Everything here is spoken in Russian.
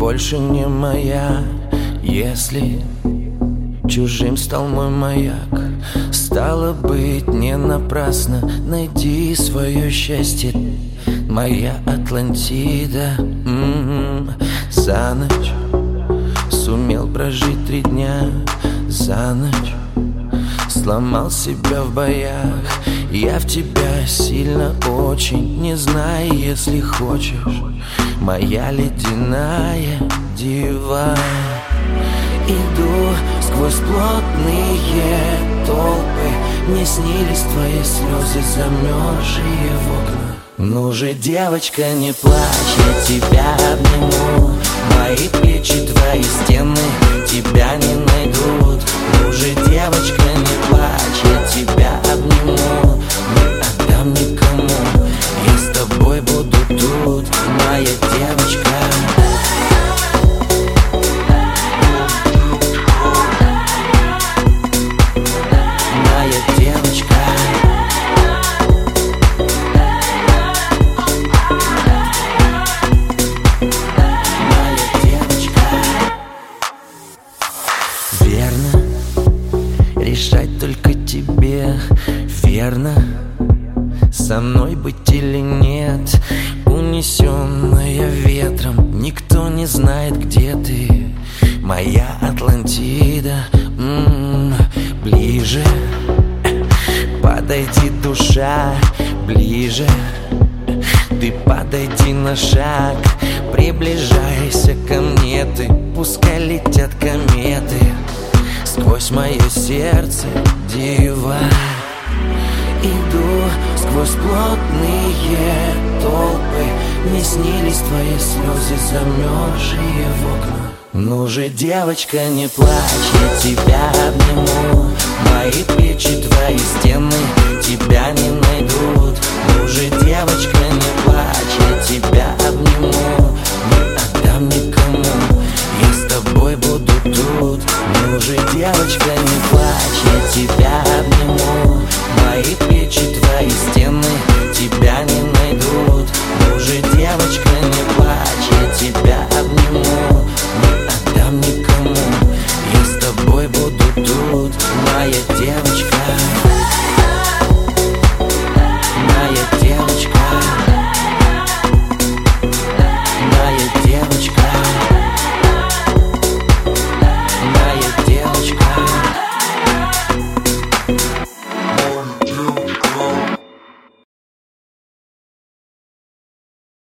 больше не моя. Если чужим стал мой маяк, стало быть, не напрасно. Найди свое счастье, моя Атлантида. За ночь сумел прожить 3 дня. За ночь сломал себя в боях. Я в тебя сильно очень, не знай, если хочешь, моя ледяная дива. Иду сквозь плотные толпы, мне снились твои слезы, замерзшие в окна. Ну же, девочка, не плачь, я тебя обниму. Мои плечи, твои стены тебя не найдут. Ну же, девочка, не плачь, я тебя обниму. Не отдам никому, я с тобой буду тут, моя девочка. Верно, решать только тебе. Верно, со мной быть или нет. Унесенная ветром, никто не знает, где ты, моя Атлантида. Ближе подойди, душа, ближе. Ты подойди на шаг, приближайся ко мне ты. Пускай летят кометы сквозь мое сердце, дива. Иду сквозь плотные толпы, мне снились твои слезы, замерзшие в окна. Ну же, девочка, не плачь, я тебя обниму. Мои плечи, твои стены тебя не найдут. Ну же, девочка,